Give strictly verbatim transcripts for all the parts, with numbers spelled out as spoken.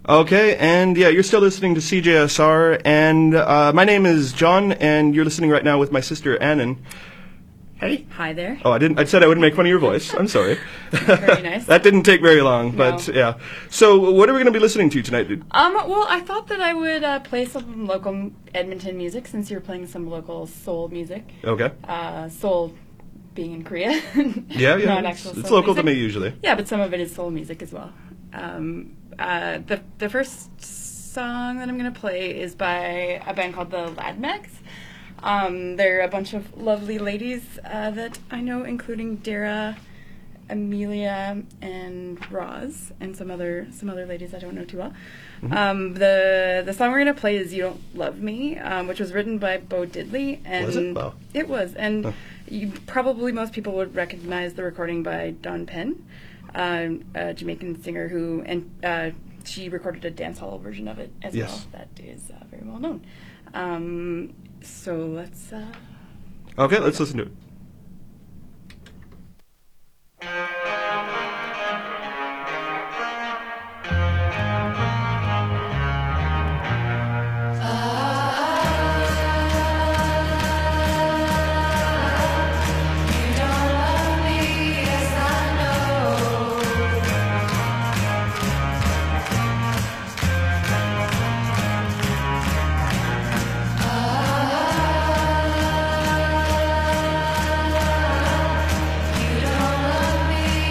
Okay, and yeah, you're still listening to C J S R, and uh, my name is John, and you're listening right now with my sister Annan. Hey. Hi there. Oh, I didn't. I said I wouldn't make fun of your voice. I'm sorry. Very nice. That didn't take very long, No. but yeah. So, what are we going to be listening to tonight, dude? Um, well, I thought that I would uh, play some local Edmonton music since you're playing some local soul music. Okay. Uh, soul being in Korea. Yeah, yeah. Not It's, actual it's soul local to music. me usually. Yeah, but some of it is soul music as well. Um, uh, the the first song that I'm gonna play is by a band called the Ladmax. Um, they're a bunch of lovely ladies uh, that I know, including Dara, Amelia, and Roz, and some other some other ladies I don't know too well. Mhm. Um, the the song we're gonna play is "You Don't Love Me," um, which was written by Bo Diddley, and Was it? Wow. it was, and Huh. you probably most people would recognize the recording by Dawn Penn, um, a Jamaican singer who and uh, she recorded a dance hall version of it as Yes. well. That is uh, very well known. Um, so let's. Uh, Okay, let's listen to it. You don't love me.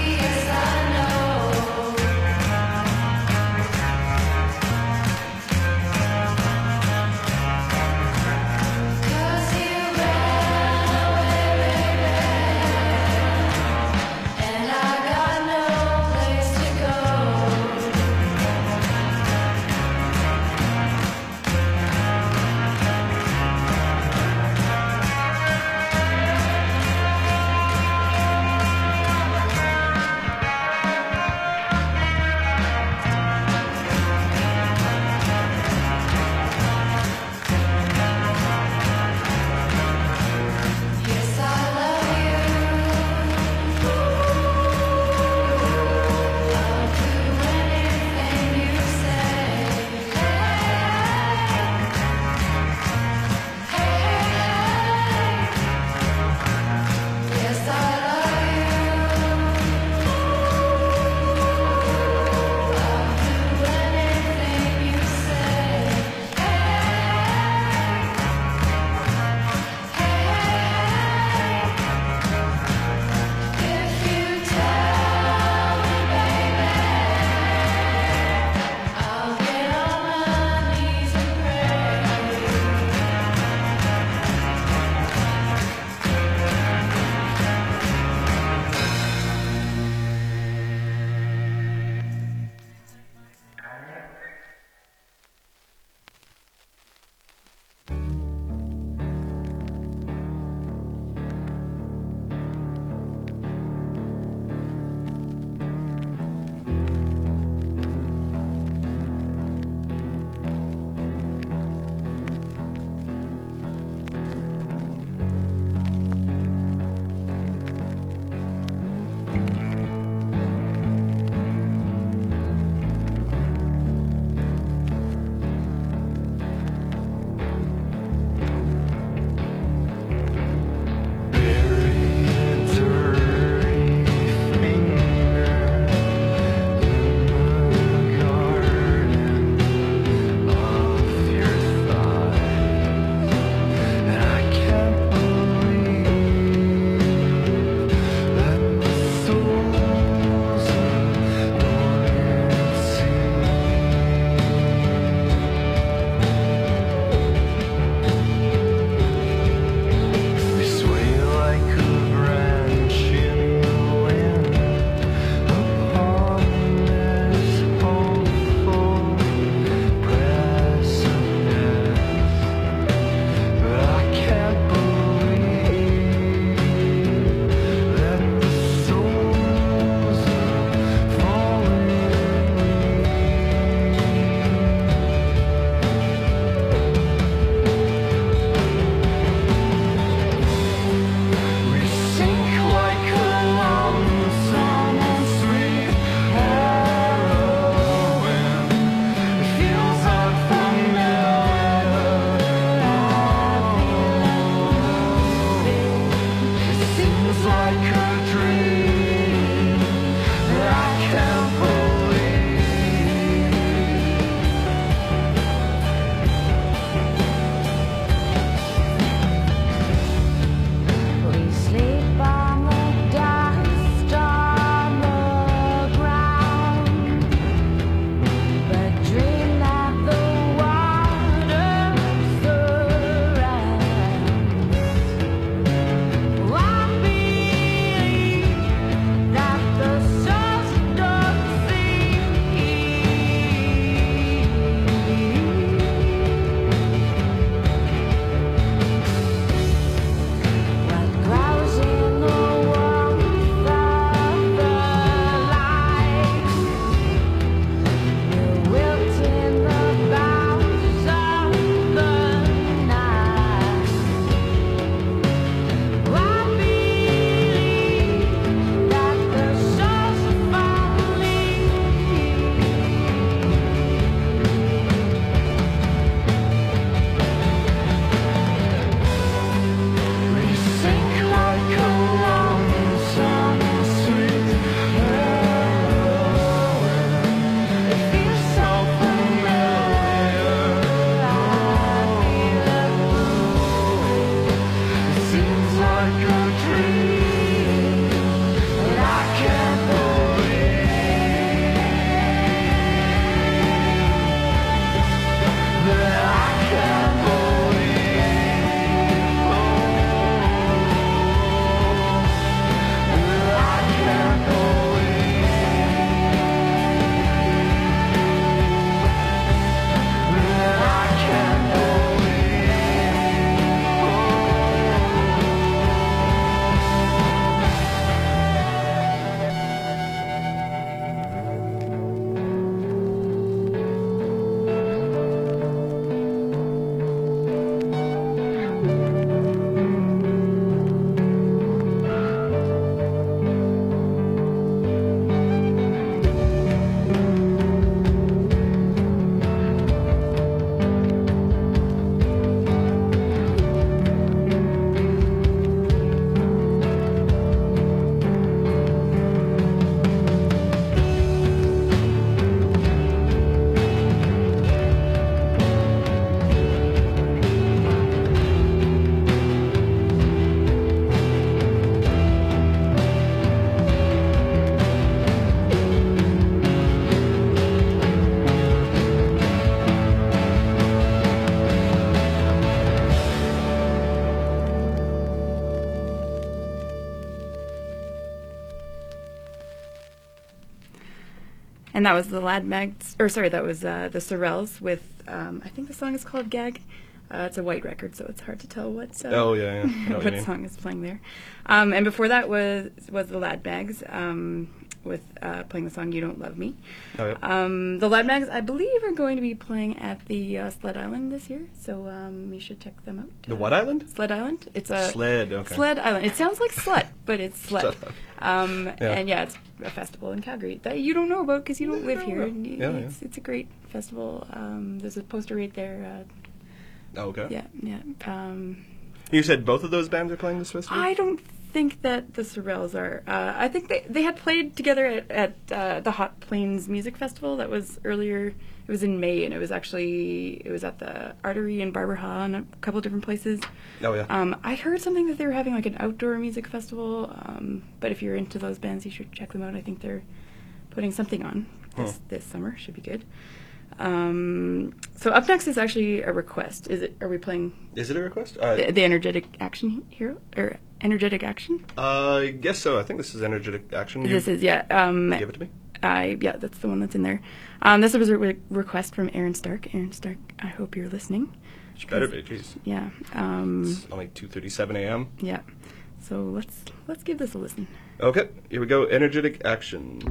and that was the Lad Mags, or sorry, that was uh, the Sorrels with, um, I think the song is called Gag. Uh, it's a white record, so it's hard to tell what uh, Oh, yeah, yeah. I know what you what mean. song is playing there. Um, and before that was was the Lad Mags um, with uh, playing the song You Don't Love Me. Oh, yeah. Um, the Lad Mags, I believe, are going to be playing at the uh, Sled Island this year, so um, you should check them out. The Uh, what island? Sled Island. It's a Sled, okay. Sled Island. It sounds like slut, but it's sled. Sled. Um, Yeah. And yeah, it's a festival in Calgary that you don't know about because you don't live No, here. no. And y- Yeah, it's, it's a great festival. Um, there's a poster right there. Oh, okay. Uh, yeah, yeah. Um, You said both of those bands are playing this festival? I don't think that the Sorrels are. Uh, I think they, they had played together at, at uh, the Hot Plains Music Festival. That was earlier. It was in May, and it was actually it was at the Artery in Barbara Hall and a couple of different places. Oh, yeah. Um, I heard something that they were having like an outdoor music festival. Um, but if you're into those bands, you should check them out. I think they're putting something on this Hmm. this summer. Should be good. Um, so up next is actually a request. Is it? Are we playing Is it a request? Uh, the, the energetic action hero or energetic action? uh, I guess so. I think this is Energetic Action. You This is yeah. Um, give it to me? I yeah, that's the one that's in there. Um, this was a re- request from Aaron Stark. Aaron Stark, I hope you're listening. She better be. Jeez. Yeah. Um, It's only two thirty-seven a.m. yeah. So let's let's give this a listen. Okay, here we go. Energetic Action.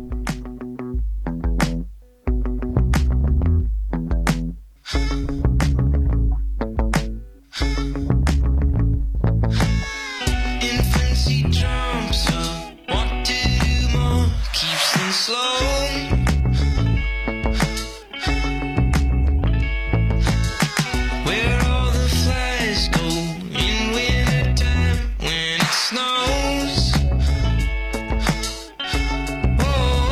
Infancy jumps up, want to do more, keeps things slow. Where all the flies go in wintertime when it snows. Oh,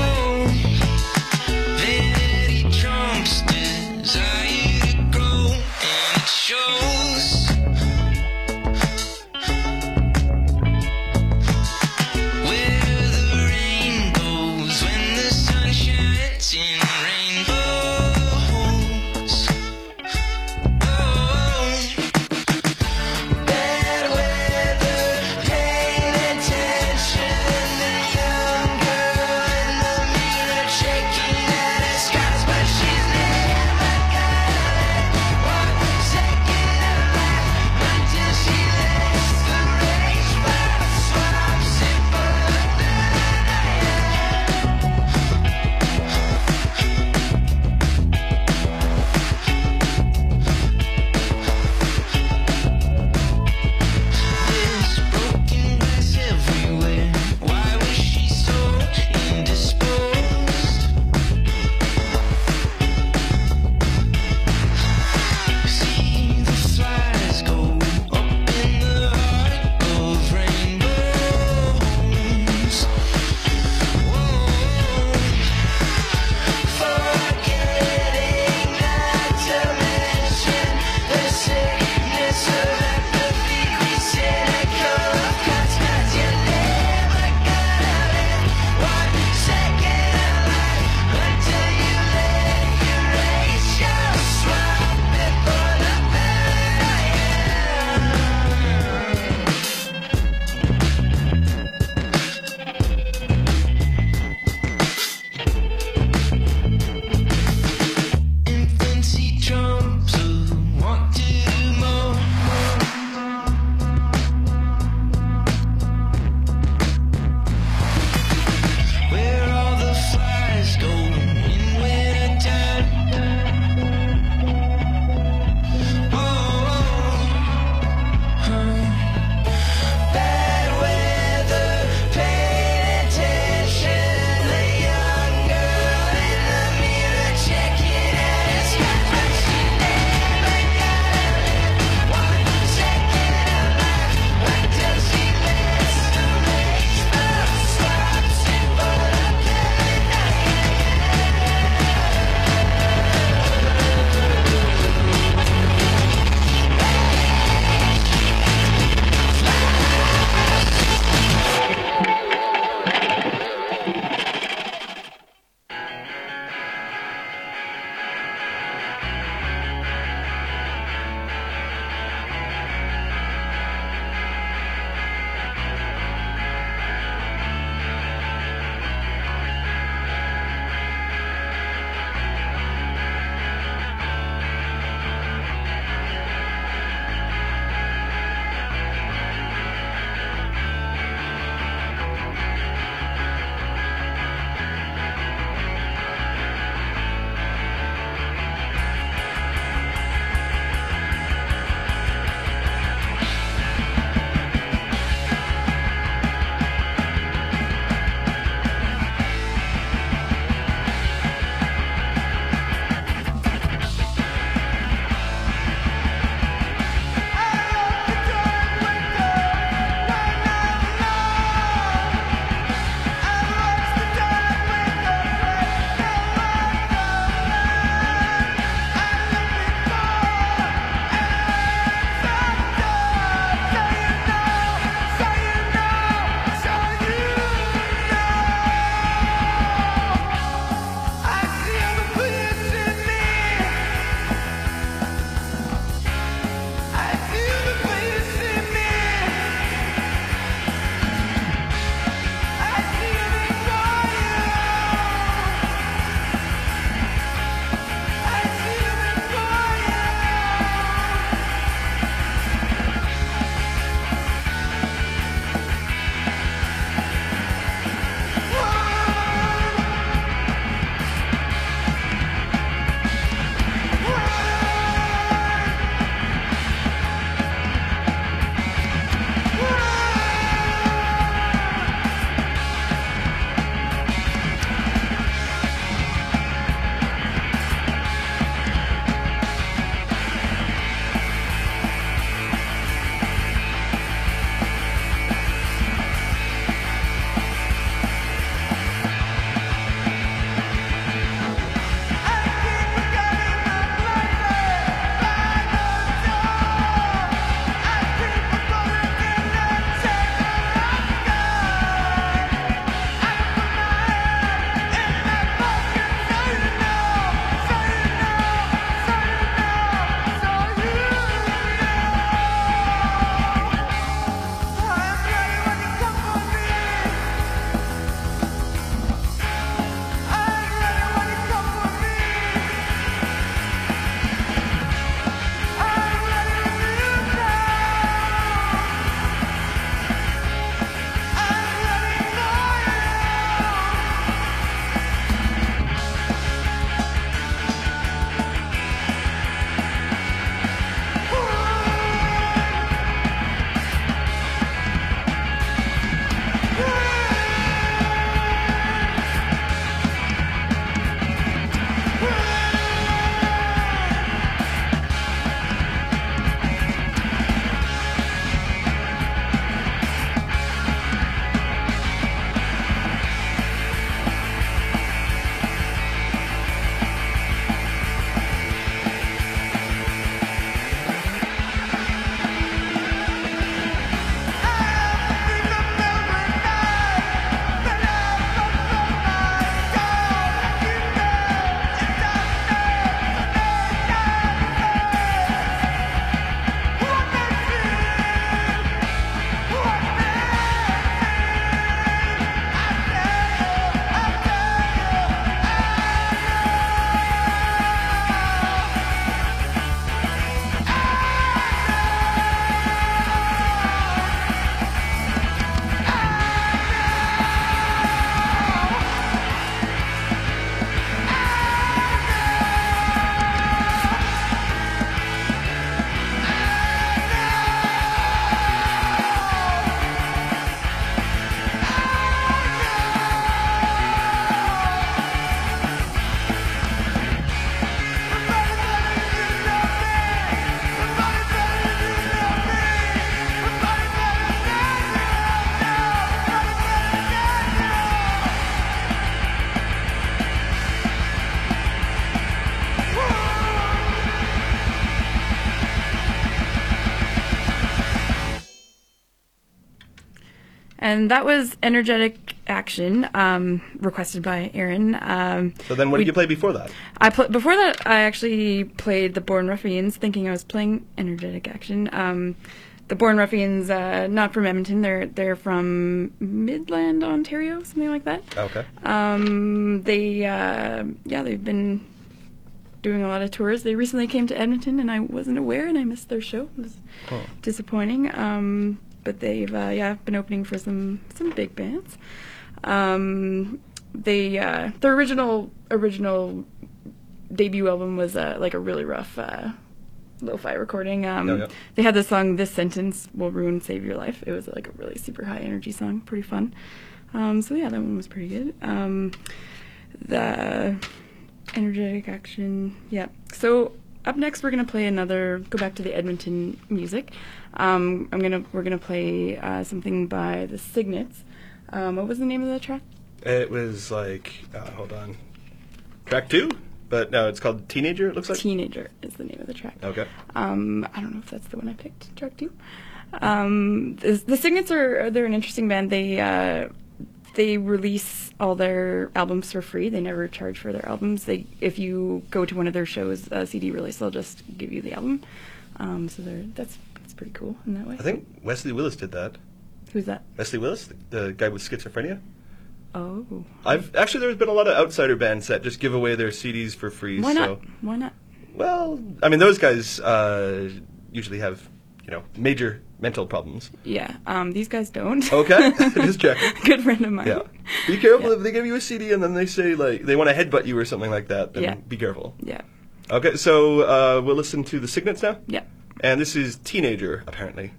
and that was Energetic Action, um, requested by Aaron. Um, So then what we- did you play before that? I pl- before that, I actually played the Born Ruffians, thinking I was playing Energetic Action. Um, the Born Ruffians, uh, not from Edmonton. They're they're from Midland, Ontario, something like that. Okay. Um, they uh, yeah, they've been doing a lot of tours. They recently came to Edmonton, and I wasn't aware, and I missed their show. It was Oh. disappointing. Um, but they've uh, yeah been opening for some some big bands. Um, they uh, their original original debut album was uh, like a really rough uh, lo-fi recording. Um, Oh, yeah. They had the song "This Sentence Will Ruin Save Your Life." It was like a really super high energy song, pretty fun. Um, so yeah, that one was pretty good. Um, the Energetic Action, yeah. So up next, we're gonna play another. Go back to the Edmonton music. Um, I'm gonna we're gonna play uh, something by the Signets. Um, what was the name of the track? It was like, uh, hold on, track two, but no, it's called Teenager. It looks like. Teenager is the name of the track. Okay. Um, I don't know if that's the one I picked, track two. Um, the, the Signets are they're an interesting band. They uh, they release all their albums for free. They never charge for their albums. They if you go to one of their shows, uh, C D release, they'll just give you the album. Um, so they're that's that's pretty cool in that way. I think Wesley Willis did that. Who's that? Wesley Willis, the, the guy with schizophrenia. Oh, I've actually there's been a lot of outsider bands that just give away their C Ds for free. why not? So, Why not? well, I mean those guys uh, usually have you know major mental problems. Yeah. Um, these guys don't. Okay, just checking. Good friend of mine. Yeah, be careful Yeah. if they give you a C D and then they say like they want to headbutt you or something like that. Then Yeah. be careful. Yeah. Okay, so uh, we'll listen to the Signets now, Yeah. and this is Teenager apparently.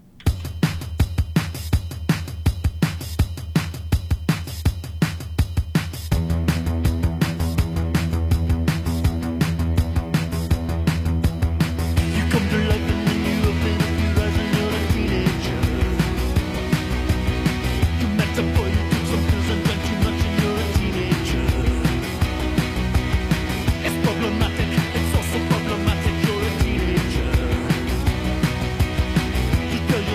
You come to life and then you open up your eyes and you're a teenager. You met a boy, you took some pills and drank too much and you're a teenager. It's problematic, it's also problematic, you're a teenager. You tell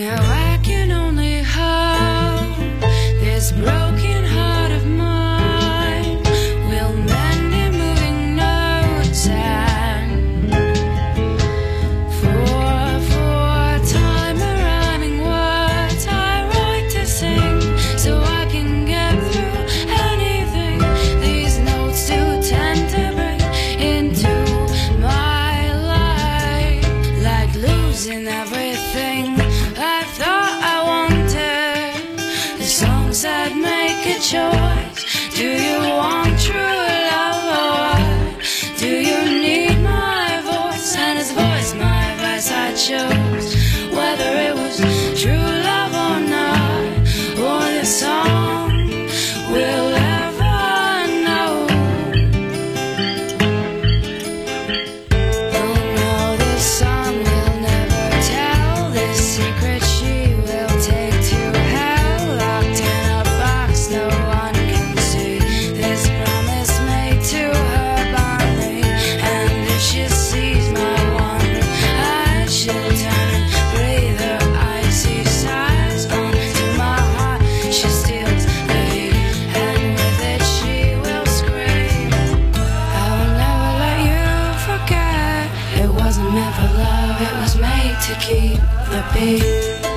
Now I can only hope this broken heart of mine will mend in moving notes, and for for time a rhyming words I write to sing, so I can get through anything these notes do tend to bring into my life, like losing everything I thought I wanted. The song said make a choice. Do you want true love, or do you need my voice? And his voice, my advice I chose, whether it was true love or not, or the song will ever know. Oh no, this song will never tell this secret she will take to hell, locked in a box no one can see. This promise made to her by me, and if she sees my wonder eyes, she'll turn and breathe her icy sighs onto my heart. She steals the heat, and with it she will scream. I will never let you forget. It wasn't meant for love, it was made to keep the beat.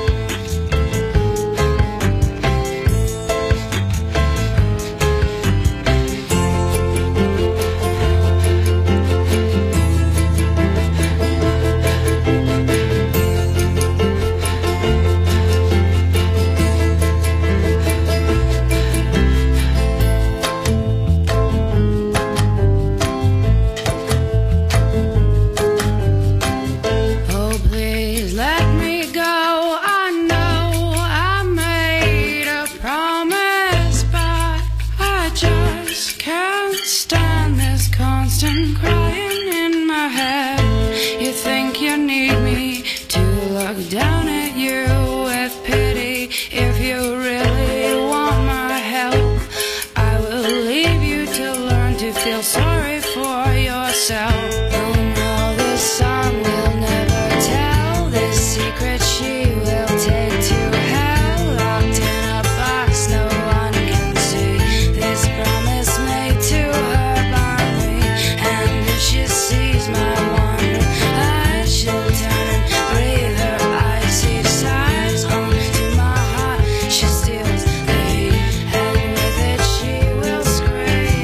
Oh, please let me go. I know I made a promise, but I just can't stand this constant crying in my head. You think you need me to look down at you with pity. If you really want my help, I will leave you to learn to feel sorry for yourself. Oh no, this song will never tell this secret she will take to hell, locked in a box no one can see. This promise made to her by me, and if she sees my wonder eyes, she'll turn and breathe her icy sighs onto my heart. She steals the heat, and with it she will scream.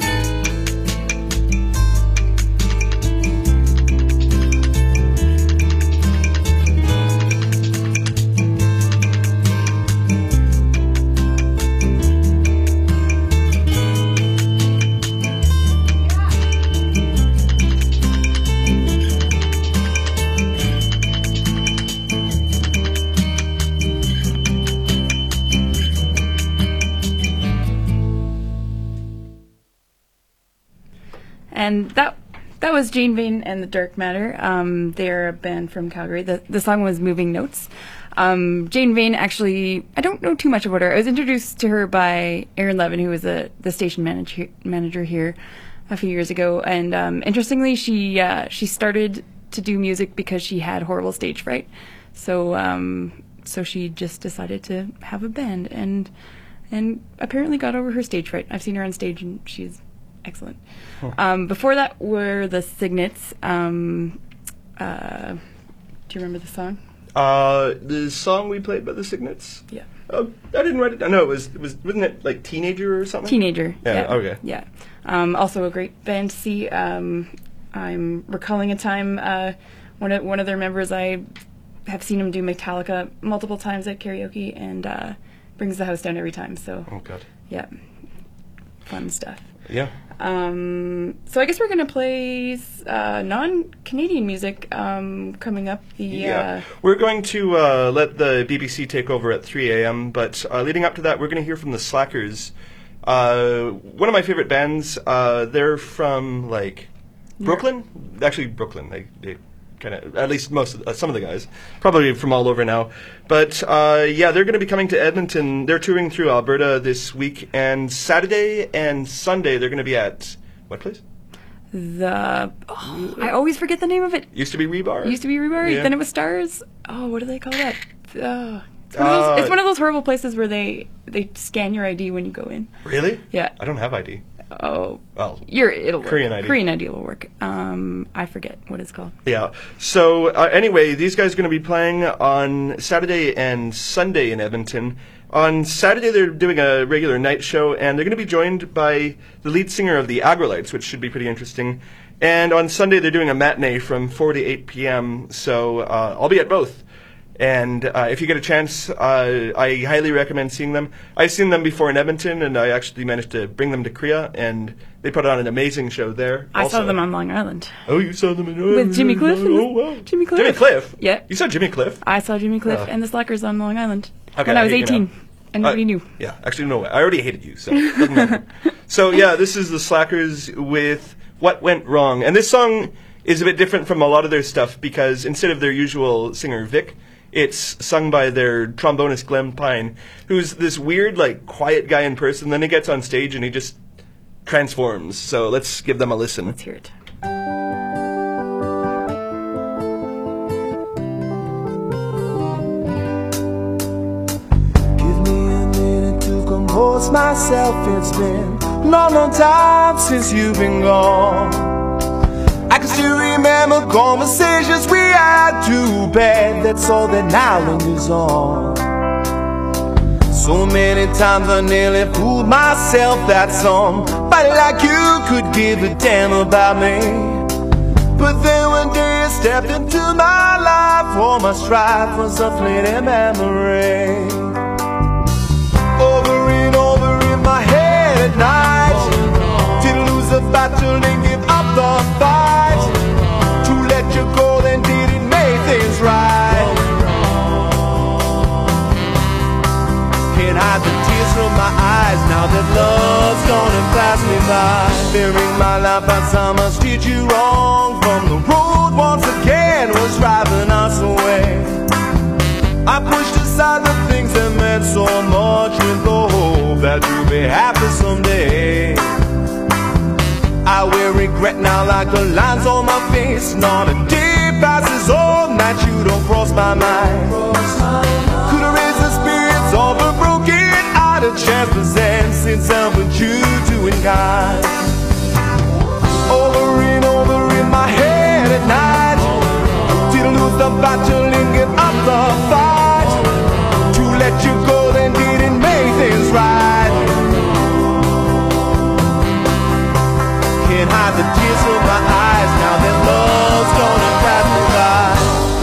And that that was Jane Vane and the Dark Matter. Um, they're a band from Calgary. The the song was Moving Notes. Um, Jane Vane, actually, I don't know too much about her. I was introduced to her by Aaron Levin, who was a, the station manager manager here a few years ago. And um, interestingly, she uh, she started to do music because she had horrible stage fright. So um, so she just decided to have a band, and and apparently got over her stage fright. I've seen her on stage, and she's excellent. Huh. Um, before that were the Signets. Um, uh, do you remember the song? Uh, the song we played by the Signets? Yeah. Oh, I didn't write it down. No, it was, it was, wasn't it like Teenager or something? Teenager. Yeah, okay. Yeah. Um, also a great band to see. Um, I'm recalling a time, uh, one of, one of their members, I have seen him do Metallica multiple times at karaoke, and uh, brings the house down every time. So, Oh, God. yeah. Fun stuff. Yeah. Um, so I guess we're going to play uh, non-Canadian music um, coming up. The Yeah. uh, We're going to uh, let the B B C take over at three a.m., but uh, leading up to that, we're going to hear from the Slackers. Uh, one of my favorite bands. Uh, they're from, like, Brooklyn? Actually, Brooklyn. They, they kind of, at least most of, uh, some of the guys. Probably from all over now. But, uh, yeah, they're going to be coming to Edmonton. They're touring through Alberta this week, and Saturday and Sunday they're going to be at, what place? the oh, I always forget the name of it. Used to be Rebar? It used to be Rebar, Yeah. then it was Stars. Oh, what do they call that? Uh, it's, one of those, Uh, it's one of those horrible places where they they scan your I D when you go in. Really? Yeah. I don't have I D. Oh, Well, you're it'll work. Korean I D. Korean I D will work. Um, I forget what it's called. Yeah. So uh, anyway, these guys are going to be playing on Saturday and Sunday in Edmonton. On Saturday, they're doing a regular night show, and they're going to be joined by the lead singer of the Agrolites, which should be pretty interesting. And on Sunday, they're doing a matinee from four to eight p.m., so uh, I'll be at both. And uh, if you get a chance, uh, I highly recommend seeing them. I've seen them before in Edmonton, and I actually managed to bring them to Korea, and they put on an amazing show there. I saw also. them on Long Island Oh, you saw them in with Jimmy Cliff. and Oh, wow. Jimmy Cliff. Jimmy Cliff? Yeah. You saw Jimmy Cliff? I saw Jimmy Cliff Oh. and the Slackers on Long Island Okay, when I was I hate you eighteen, now. and nobody Uh, knew. Yeah, actually, no, I already hated you, so it doesn't matter. So, yeah, this is the Slackers with What Went Wrong. And this song is a bit different from a lot of their stuff because instead of their usual singer, Vic, it's sung by their trombonist, Glenn Pine, who's this weird, like, quiet guy in person. Then he gets on stage and he just transforms. So let's give them a listen. Let's hear it. Give me a minute to compose myself. It's been a long, long time since you've been gone. I can still remember conversations we had too bad. That's all that now lingers on. So many times I nearly fooled myself that somebody like you could give a damn about me. But then one day you stepped into my life, all my strife was a fleeting memory. Over and over in my head at night, didn't lose the battle and give up the fight. To let you go, then didn't make things right. Can't hide the tears from my eyes now that love's gonna pass me by. Bearing my life by how much did you wrong? From the road once again was driving us away. I pushed aside the things that meant so much with the hope that you'll be happy someday. I will regret now like the lines on my face. Not a day passes all that you don't cross my mind. Could erase the spirits of a broken heart, a chance present since I'm with you doing kind. Over and over in my head at night, didn't lose the battle and give up the fight. To let you go then didn't make things right. Can't hide the tears from my eyes now that love's gonna pass me by.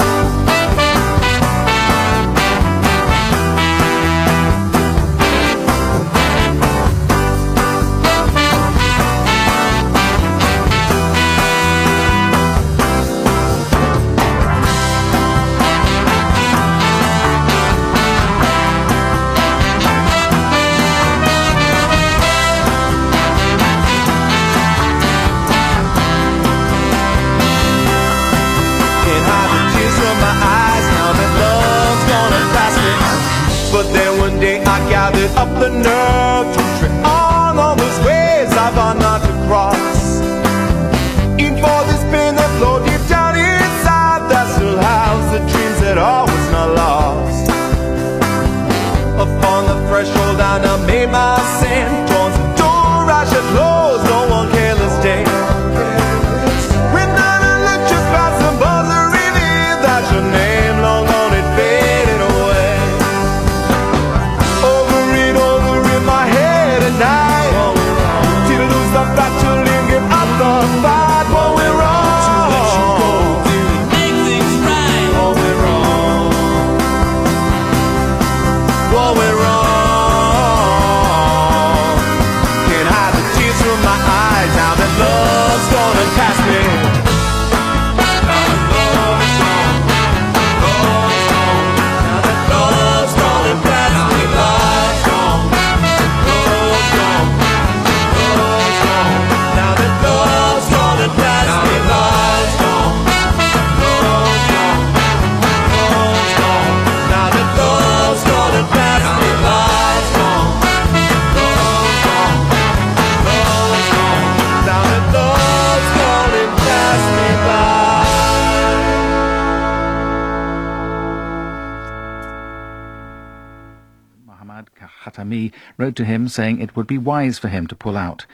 But then one day I gathered up the nerve to tread on all those ways I thought not to cross. In for this pain that flowed deep down inside, that still housed the dreams that all was not lost. Upon the threshold I now made my sin. Towards the door I should close, no one careless day. When an electric fast and buzzing in, that's your name, long gone it faded away. Over and over in my head Khatami wrote to him saying it would be wise for him to pull out.